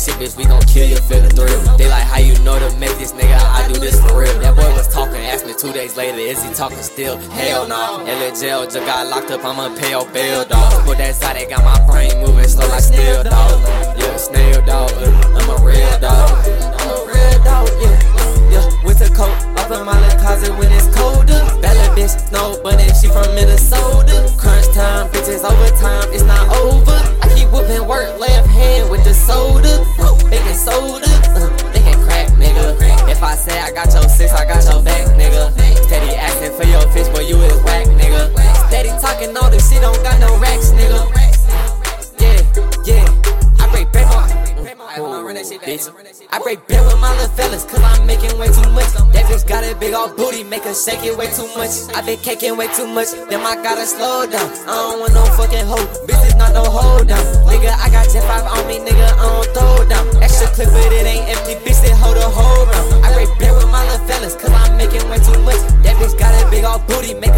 shit, bitch, we gon' kill you, feel the thrill. They like, how you know to make this nigga, I do this for real. That boy was talking, asked me 2 days later, is he talking still? Hell no, LA jail, just got locked up, I'ma pay your bill, dog. Put that side, they got my brain moving slow like steel, dog. Yeah, snail, dog, I'm a real dog. I'm a real dog, yeah. Winter coat, up in my little closet when it's colder. Bella bitch, no bunny, she from Minnesota. Crunch time, bitches overtime, it's not over. I keep whooping work, left hand with the soda. Baking soda, they can crack, nigga. If I say I got your 6, I got your back, nigga. Steady asking for your fish, but you is whack, nigga. Steady talking all this shit, don't got no racks, nigga. Yeah, I break bread bitch. I break bread with my little fellas, cause I'm making way too much. That bitch got a big old booty, make her shake it way too much. I been caking way too much, then I gotta slow down. I don't want no fucking hoe, bitch, it's not no hold down. Nigga, I got Jet 5 on me, nigga, I don't throw down. Extra clip, but it ain't empty, bitch, they hold a whole round. I break bread with my little fellas, cause I'm making way too much. That bitch got a big old booty,